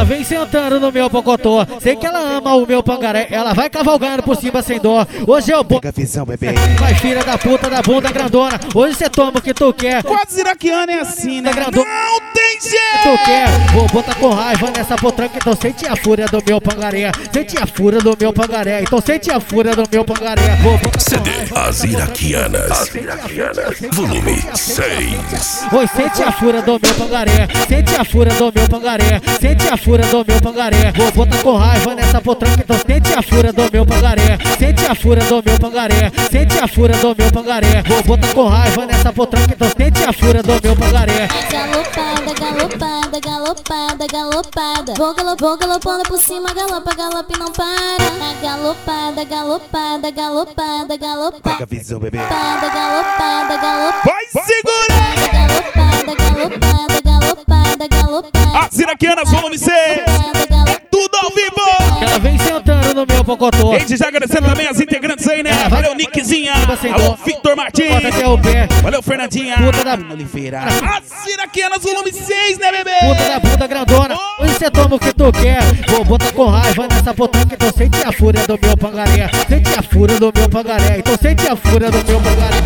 Ela vem sentando no meu pocotó. Sei que ela ama o meu pangaré. Ela vai cavalgando por cima sem dó. Hoje eu Pega a visão, bebê. Vai filha da puta da bunda grandona. Hoje cê toma o que tu quer. Quase iraquiano é assim, né? Grandona. Não tem jeito! Tu quer, vou botar com raiva nessa potranca. Então sente a fúria do meu pangaré. Sente a fúria do meu pangaré. Então sente a fúria do meu pangaré. Vou botar CD As Iraquianas, volume 6. Oi, sente a fúria do meu pangaré. Sente a fúria do meu pangaré. Sente a fúria do meu pangaré. Vou botar com raiva nessa potranca. Então sente a fúria do meu pangaré. Sente a fúria do meu pangaré. Sente a fúria do meu pangaré. Vou botar com raiva nessa potranca. Então sente a fúria do meu pangaré. Galopada, galopada, galopada, galopada. Vou galopando por cima, galopa, galope não para. Galopada, galopada, galopada, galopada. Pega a visão, bebê. Galopada, galopada. Vai segura! Galopada, galopada, galopada, galopada. As Iraquianas, volume 6. Tudo ao vivo! Ela vem sentando no meu pocotó. Gente, já agradecendo também as integrantes aí, né? Valeu, Nickzinha. Alô, Victor Martins. Bota até o pé. Valeu, Fernandinha. Puta da Oliveira. As Iraquianas, volume 6, né, bebê? puta da bunda grandona. Hoje cê toma o que tu quer. Vou botar com raiva nessa potranca. Então sente a fúria do meu pangaré. Sente a fúria do meu pangaré. Então sente a fúria do meu pangaré.